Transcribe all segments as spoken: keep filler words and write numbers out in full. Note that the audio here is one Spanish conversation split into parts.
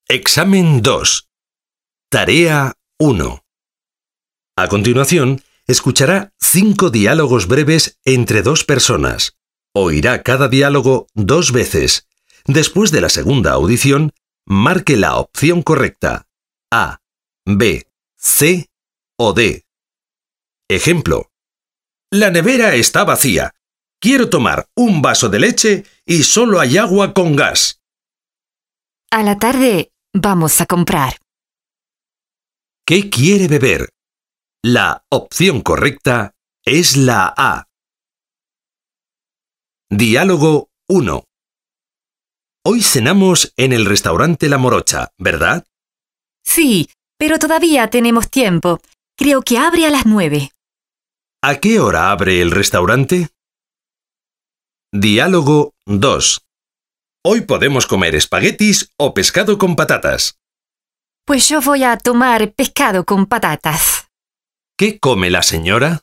Examen dos. Tarea uno. A continuación, escuchará cinco diálogos breves entre dos personas. Oirá cada diálogo dos veces. Después de la segunda audición, marque la opción correcta. A, B, C o D. Ejemplo. La nevera está vacía. Quiero tomar un vaso de leche y solo hay agua con gas. A la tarde vamos a comprar. ¿Qué quiere beber? La opción correcta es la A. Diálogo uno. Hoy cenamos en el restaurante La Morocha, ¿verdad? Sí, pero todavía tenemos tiempo. Creo que abre a las nueve. ¿A qué hora abre el restaurante? Diálogo dos. Hoy podemos comer espaguetis o pescado con patatas. Pues yo voy a tomar pescado con patatas. ¿Qué come la señora?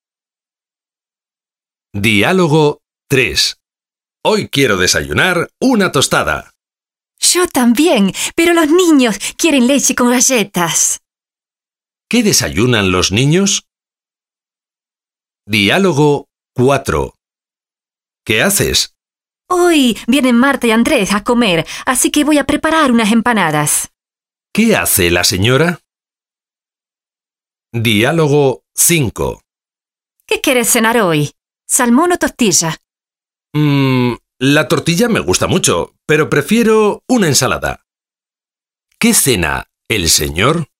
Diálogo tres. Hoy quiero desayunar una tostada. Yo también, pero los niños quieren leche con galletas. ¿Qué desayunan los niños? Diálogo cuatro. ¿Qué haces? Hoy vienen Marta y Andrés a comer, así que voy a preparar unas empanadas. ¿Qué hace la señora? Diálogo cinco. ¿Qué quieres cenar hoy? ¿Salmón o tortilla? Mmm, la tortilla me gusta mucho, pero prefiero una ensalada. ¿Qué cena el señor?